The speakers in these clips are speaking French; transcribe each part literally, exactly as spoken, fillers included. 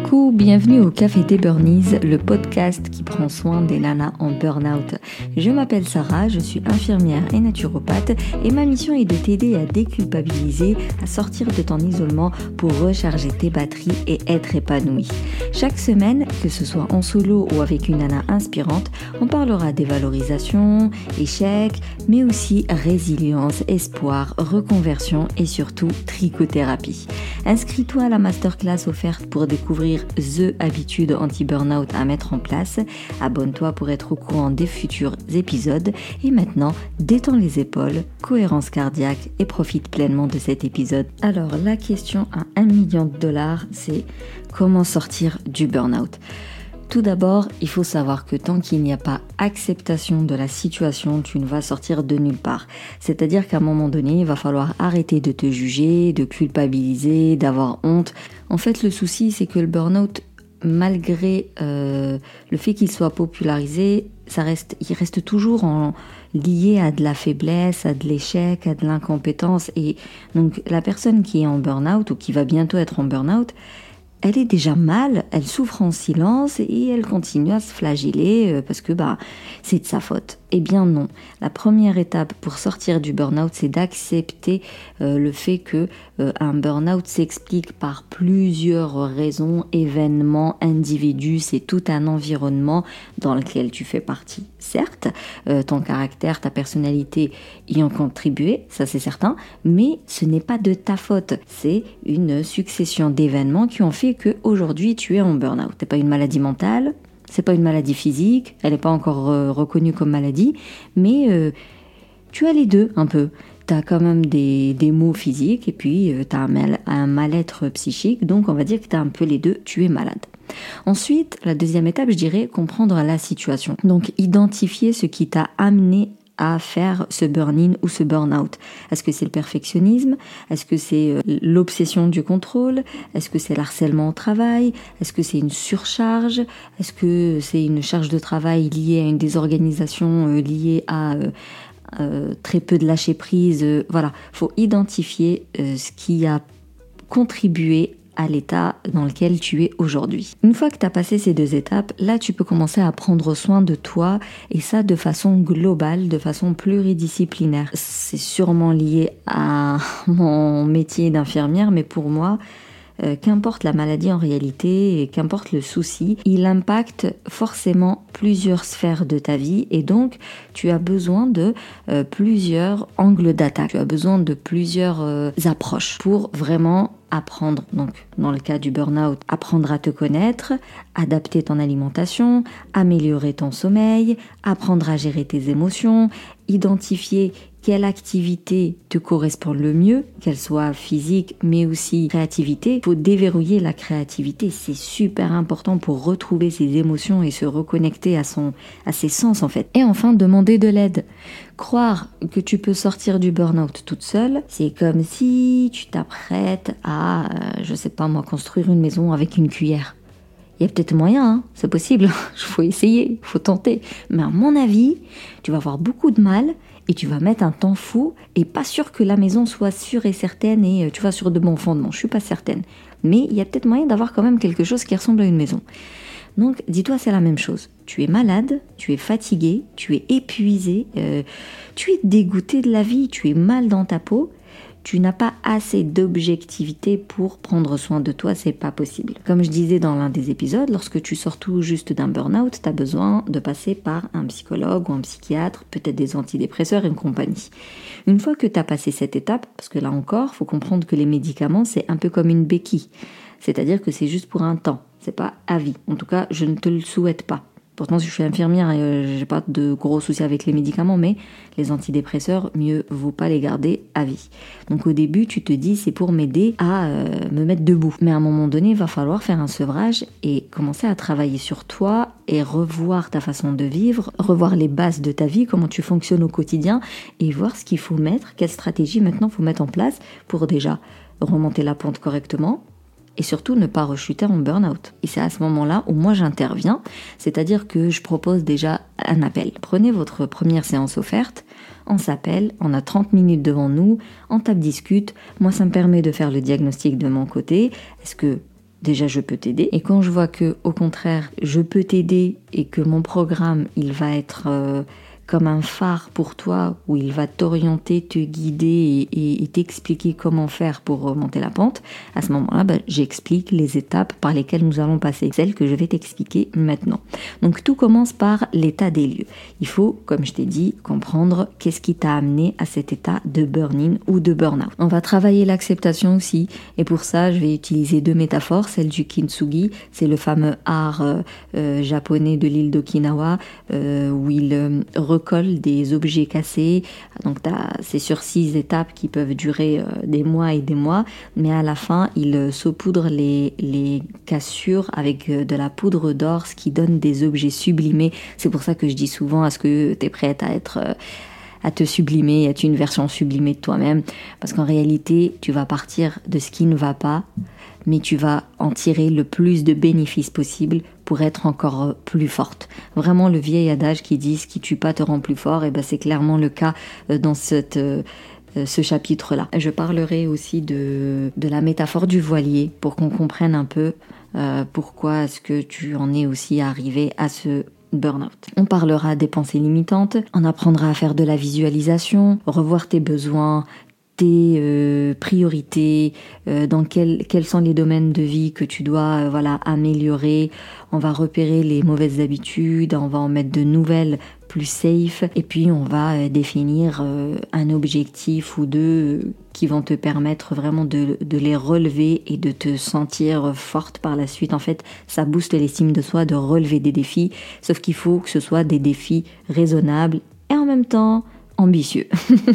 Coucou, bienvenue au Café des Burnies, le podcast qui prend soin des nanas en burn-out. Je m'appelle Sarah, je suis infirmière et naturopathe et ma mission est de t'aider à déculpabiliser, à sortir de ton isolement pour recharger tes batteries et être épanouie. Chaque semaine, que ce soit en solo ou avec une nana inspirante, on parlera dévalorisation, échecs, mais aussi résilience, espoir, reconversion et surtout trichothérapie. Inscris-toi à la masterclass offerte pour découvrir The Habitude anti-burnout à mettre en place. Abonne-toi pour être au courant des futurs épisodes. Et maintenant, détends les épaules, cohérence cardiaque et profite pleinement de cet épisode. Alors, la question à un million de dollars, c'est comment sortir du burnout ? Tout d'abord, il faut savoir que tant qu'il n'y a pas acceptation de la situation, tu ne vas sortir de nulle part. C'est-à-dire qu'à un moment donné, il va falloir arrêter de te juger, de culpabiliser, d'avoir honte. En fait, le souci, c'est que le burn-out, malgré euh, le fait qu'il soit popularisé, ça reste, il reste toujours en, lié à de la faiblesse, à de l'échec, à de l'incompétence. Et donc, la personne qui est en burn-out ou qui va bientôt être en burn-out, elle est déjà mal, elle souffre en silence et elle continue à se flageller parce que bah, c'est de sa faute. Eh bien non, la première étape pour sortir du burn-out, c'est d'accepter euh, le fait que euh, un burn-out s'explique par plusieurs raisons, événements, individus, c'est tout un environnement dans lequel tu fais partie. Certes, euh, ton caractère, ta personnalité y ont contribué, ça c'est certain, mais ce n'est pas de ta faute. C'est une succession d'événements qui ont fait que aujourd'hui tu es en burn-out. C'est pas une maladie mentale, c'est pas une maladie physique, elle n'est pas encore euh, reconnue comme maladie, mais euh, tu as les deux un peu. Tu as quand même des, des maux physiques et puis euh, tu as un, mal, un mal-être psychique, donc on va dire que tu as un peu les deux, tu es malade. Ensuite, la deuxième étape, je dirais comprendre la situation. Donc identifier ce qui t'a amené à faire ce burn-in ou ce burn-out. Est-ce que c'est le perfectionnisme ? Est-ce que c'est l'obsession du contrôle ? Est-ce que c'est l'harcèlement au travail ? Est-ce que c'est une surcharge ? Est-ce que c'est une charge de travail liée à une désorganisation, euh, liée à euh, euh, très peu de lâcher prise ? euh, Voilà, il faut identifier euh, ce qui a contribué à l'état dans lequel tu es aujourd'hui. Une fois que tu as passé ces deux étapes, là tu peux commencer à prendre soin de toi et ça de façon globale, de façon pluridisciplinaire. C'est sûrement lié à mon métier d'infirmière, mais pour moi, Euh, qu'importe la maladie en réalité et qu'importe le souci, il impacte forcément plusieurs sphères de ta vie et donc tu as besoin de euh, plusieurs angles d'attaque, tu as besoin de plusieurs euh, approches pour vraiment apprendre, donc dans le cas du burn-out, apprendre à te connaître, adapter ton alimentation, améliorer ton sommeil, apprendre à gérer tes émotions, identifier quelle activité te correspond le mieux, qu'elle soit physique mais aussi créativité. Il faut déverrouiller la créativité, c'est super important pour retrouver ses émotions et se reconnecter à, son, à ses sens en fait. Et enfin, demander de l'aide. Croire que tu peux sortir du burn-out toute seule, c'est comme si tu t'apprêtes à, euh, je sais pas moi, construire une maison avec une cuillère. Il y a peut-être moyen, hein, c'est possible, il faut essayer, il faut tenter. Mais à mon avis, tu vas avoir beaucoup de mal et tu vas mettre un temps fou et pas sûr que la maison soit sûre et certaine et tu vas sur de bons fondements, je suis pas certaine. Mais il y a peut-être moyen d'avoir quand même quelque chose qui ressemble à une maison. Donc dis-toi, c'est la même chose. Tu es malade, tu es fatigué, tu es épuisé, euh, tu es dégoûté de la vie, tu es mal dans ta peau. Tu n'as pas assez d'objectivité pour prendre soin de toi, c'est pas possible. Comme je disais dans l'un des épisodes, lorsque tu sors tout juste d'un burn-out, tu as besoin de passer par un psychologue ou un psychiatre, peut-être des antidépresseurs et une compagnie. Une fois que tu as passé cette étape, parce que là encore, il faut comprendre que les médicaments, c'est un peu comme une béquille. C'est-à-dire que c'est juste pour un temps, c'est pas à vie. En tout cas, je ne te le souhaite pas. Pourtant, si je suis infirmière et euh, j'ai pas de gros soucis avec les médicaments, mais les antidépresseurs, mieux vaut pas les garder à vie. Donc au début, tu te dis c'est pour m'aider à euh, me mettre debout. Mais à un moment donné, il va falloir faire un sevrage et commencer à travailler sur toi et revoir ta façon de vivre, revoir les bases de ta vie, comment tu fonctionnes au quotidien et voir ce qu'il faut mettre, quelle stratégie maintenant faut mettre en place pour déjà remonter la pente correctement, et surtout ne pas rechuter en burn-out. Et c'est à ce moment-là où moi j'interviens, c'est-à-dire que je propose déjà un appel. Prenez votre première séance offerte, on s'appelle, on a trente minutes devant nous, on tape discute, moi ça me permet de faire le diagnostic de mon côté. Est-ce que déjà je peux t'aider. Et quand je vois que au contraire je peux t'aider et que mon programme il va être euh, comme un phare pour toi, où il va t'orienter, te guider et, et, et t'expliquer comment faire pour remonter la pente, à ce moment-là, bah, j'explique les étapes par lesquelles nous allons passer, celles que je vais t'expliquer maintenant. Donc tout commence par l'état des lieux. Il faut, comme je t'ai dit, comprendre qu'est-ce qui t'a amené à cet état de burn-in ou de burn-out. On va travailler l'acceptation aussi, et pour ça, je vais utiliser deux métaphores, celle du kintsugi, c'est le fameux art euh, euh, japonais de l'île d'Okinawa, euh, où il euh, recolle des objets cassés. Donc t'as, c'est sur six étapes qui peuvent durer euh, des mois et des mois, mais à la fin il euh, saupoudre les, les cassures avec euh, de la poudre d'or, ce qui donne des objets sublimés. C'est pour ça que je dis souvent, est-ce que t'es prête à être euh, à te sublimer, être une version sublimée de toi-même, parce qu'en réalité tu vas partir de ce qui ne va pas, mais tu vas en tirer le plus de bénéfices possible pour être encore plus forte. Vraiment, le vieil adage qui dit « ce qui tue pas te rend plus fort », et ben c'est clairement le cas dans cette, euh, ce chapitre-là. Je parlerai aussi de, de la métaphore du voilier pour qu'on comprenne un peu euh, pourquoi est-ce que tu en es aussi arrivé à ce burn-out. On parlera des pensées limitantes, on apprendra à faire de la visualisation, revoir tes besoins, tes euh, priorités, euh, dans quel, quels sont les domaines de vie que tu dois euh, voilà, améliorer. On va repérer les mauvaises habitudes, on va en mettre de nouvelles plus safe, et puis on va euh, définir euh, un objectif ou deux euh, qui vont te permettre vraiment de, de les relever et de te sentir forte par la suite. En fait, ça booste l'estime de soi de relever des défis, sauf qu'il faut que ce soit des défis raisonnables et en même temps ambitieux.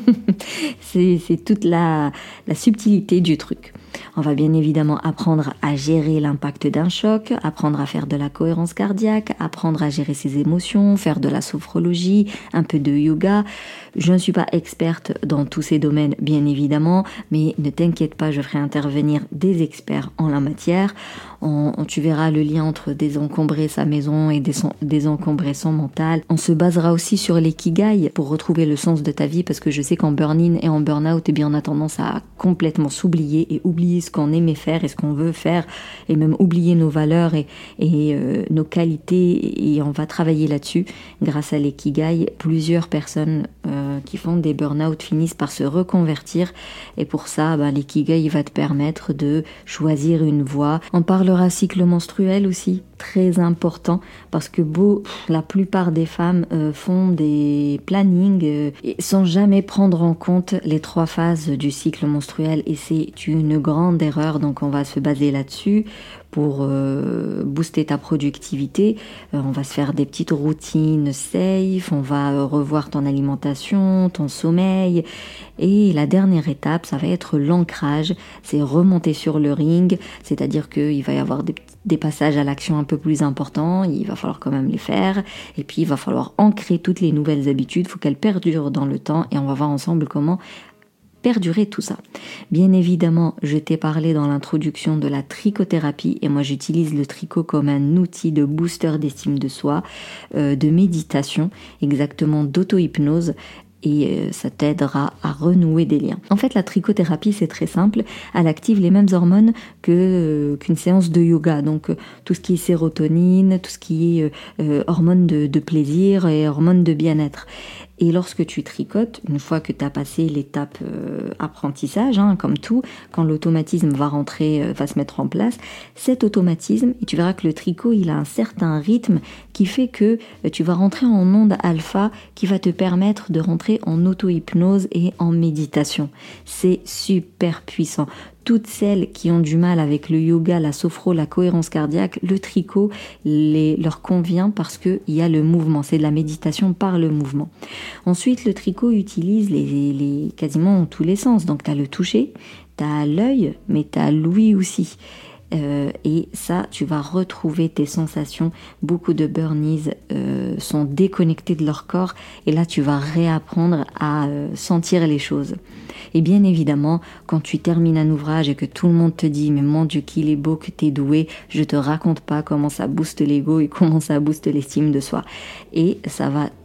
c'est, c'est toute la, la subtilité du truc. On va bien évidemment apprendre à gérer l'impact d'un choc, apprendre à faire de la cohérence cardiaque, apprendre à gérer ses émotions, faire de la sophrologie, un peu de yoga. Je ne suis pas experte dans tous ces domaines, bien évidemment, mais ne t'inquiète pas, je ferai intervenir des experts en la matière. On, on, tu verras le lien entre désencombrer sa maison et désencombrer son mental. On se basera aussi sur l'ikigai pour retrouver le sens de ta vie, parce que je sais qu'en burn-in et en burn-out, eh bien, on a tendance à complètement s'oublier et oublier ce qu'on aimait faire et ce qu'on veut faire, et même oublier nos valeurs et, et euh, nos qualités, et on va travailler là-dessus. Grâce à l'ikigai, plusieurs personnes euh, qui font des burn-out finissent par se reconvertir, et pour ça, ben, l'ikigai va te permettre de choisir une voie. On parlera cycle menstruel aussi, très important, parce que beau, la plupart des femmes euh, font des plannings euh, sans jamais prendre en compte les trois phases du cycle menstruel, et c'est une grande erreur. Donc on va se baser là-dessus pour euh, booster ta productivité. Euh, on va se faire des petites routines safe, on va euh, revoir ton alimentation, ton sommeil, et la dernière étape, ça va être l'ancrage, c'est remonter sur le ring, c'est-à-dire qu'il va y avoir des, des passages à l'action un peu plus importants, il va falloir quand même les faire, et puis il va falloir ancrer toutes les nouvelles habitudes, il faut qu'elles perdurent dans le temps, et on va voir ensemble comment perdurer tout ça. Bien évidemment, je t'ai parlé dans l'introduction de la trichothérapie, et moi j'utilise le tricot comme un outil de booster d'estime de soi, euh, de méditation, exactement d'auto-hypnose, et euh, ça t'aidera à renouer des liens. En fait, la trichothérapie, c'est très simple, elle active les mêmes hormones que, euh, qu'une séance de yoga, donc euh, tout ce qui est sérotonine, tout ce qui est euh, euh, hormones de, de plaisir et hormones de bien-être. Et lorsque tu tricotes, une fois que tu as passé l'étape euh, apprentissage, hein, comme tout, quand l'automatisme va rentrer, euh, va se mettre en place, cet automatisme, et tu verras que le tricot, il a un certain rythme qui fait que euh, tu vas rentrer en onde alpha qui va te permettre de rentrer en auto-hypnose et en méditation. C'est super puissant. Toutes celles qui ont du mal avec le yoga, la sophro, la cohérence cardiaque, le tricot les, leur convient parce qu'il y a le mouvement. C'est de la méditation par le mouvement. Ensuite, le tricot utilise les, les, quasiment tous les sens. Donc, tu as le toucher, tu as l'œil, mais tu as l'ouïe aussi. Euh, et ça, tu vas retrouver tes sensations. Beaucoup de burnies euh, sont déconnectés de leur corps, et là tu vas réapprendre à euh, sentir les choses. Et bien évidemment, quand tu termines un ouvrage et que tout le monde te dit mais mon Dieu qu'il est beau, que t'es doué, je te raconte pas comment ça booste l'ego et comment ça booste l'estime de soi. Et ça va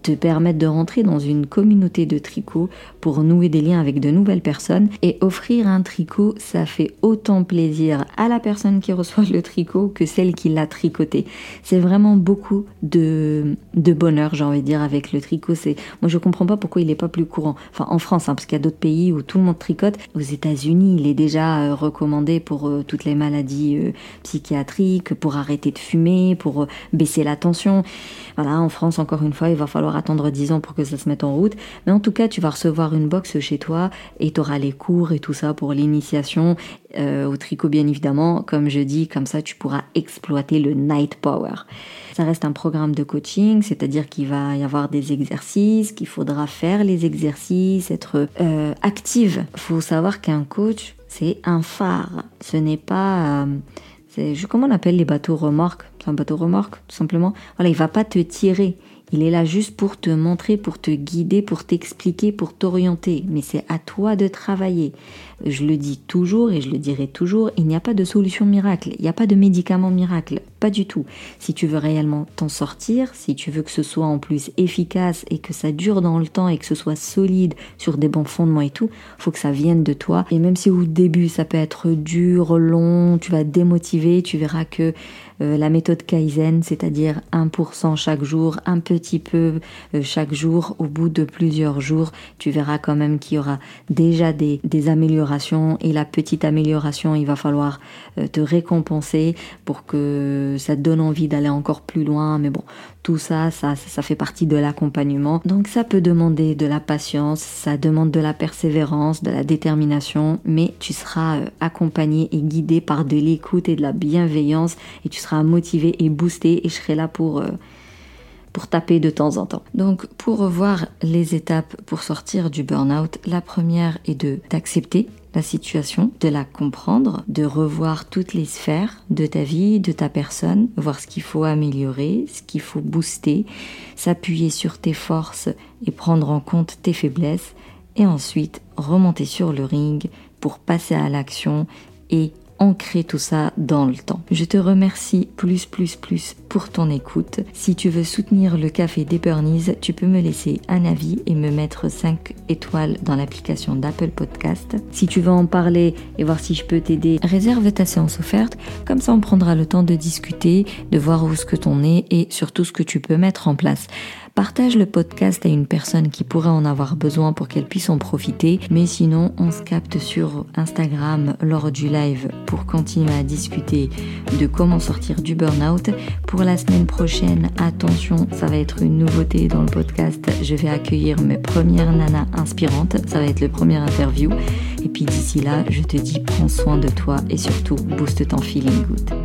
te permettre de rentrer dans une communauté de tricot pour nouer des liens avec de nouvelles personnes. Et offrir un tricot, ça fait autant plaisir à la personne qui reçoit le tricot que celle qui l'a tricoté. C'est vraiment beaucoup de, de bonheur, j'ai envie de dire, avec le tricot. C'est... Moi, je comprends pas pourquoi il n'est pas plus courant. Enfin, en France, hein, parce qu'il y a d'autres pays où tout le monde tricote. Aux États-Unis, il est déjà euh, recommandé pour euh, toutes les maladies euh, psychiatriques, pour arrêter de fumer, pour euh, baisser la tension. Voilà, en France, encore une fois, il va falloir attendre dix ans pour que ça se mette en route. Mais en tout cas, tu vas recevoir une box chez toi et tu auras les cours et tout ça pour l'initiation euh, au tricot, bien évidemment. Comme je dis, comme ça, tu pourras exploiter le night power. Ça reste un programme de coaching, c'est-à-dire qu'il va y avoir des exercices, qu'il faudra faire les exercices, être euh, active. Il faut savoir qu'un coach, c'est un phare. Ce n'est pas... Euh, c'est, comment on appelle les bateaux remorques ? C'est un bateau remorque, tout simplement. Voilà, il va pas te tirer. Il est là juste pour te montrer, pour te guider, pour t'expliquer, pour t'orienter. Mais c'est à toi de travailler. Je le dis toujours et je le dirai toujours, il n'y a pas de solution miracle. Il n'y a pas de médicament miracle. Pas du tout. Si tu veux réellement t'en sortir, si tu veux que ce soit en plus efficace et que ça dure dans le temps et que ce soit solide sur des bons fondements et tout, faut que ça vienne de toi. Et même si au début ça peut être dur, long, tu vas te démotiver, tu verras que euh, la méthode Kaizen, c'est-à-dire un pour cent chaque jour, un petit peu euh, chaque jour, au bout de plusieurs jours, tu verras quand même qu'il y aura déjà des, des améliorations, et la petite amélioration, il va falloir euh, te récompenser pour que ça te donne envie d'aller encore plus loin. Mais bon, tout ça, ça, ça fait partie de l'accompagnement. Donc ça peut demander de la patience, ça demande de la persévérance, de la détermination, mais tu seras euh, accompagné et guidé par de l'écoute et de la bienveillance, et tu seras motivé et boosté, et je serai là pour... Euh, pour taper de temps en temps. Donc pour revoir les étapes pour sortir du burn-out, la première est de d'accepter la situation, de la comprendre, de revoir toutes les sphères de ta vie, de ta personne, voir ce qu'il faut améliorer, ce qu'il faut booster, s'appuyer sur tes forces et prendre en compte tes faiblesses, et ensuite remonter sur le ring pour passer à l'action et ancrer tout ça dans le temps. Je te remercie plus plus plus pour ton écoute. Si tu veux soutenir le Café des Burnies, tu peux me laisser un avis et me mettre cinq étoiles dans l'application d'Apple Podcast. Si tu veux en parler et voir si je peux t'aider, réserve ta séance offerte. Comme ça, on prendra le temps de discuter, de voir où ce que t'en es et surtout ce que tu peux mettre en place. Partage le podcast à une personne qui pourrait en avoir besoin pour qu'elle puisse en profiter. Mais sinon, on se capte sur Instagram lors du live pour continuer à discuter de comment sortir du burn-out. Pour la semaine prochaine, attention, ça va être une nouveauté dans le podcast. Je vais accueillir mes premières nanas inspirantes. Ça va être le premier interview. Et puis d'ici là, je te dis, prends soin de toi et surtout, booste ton feeling good.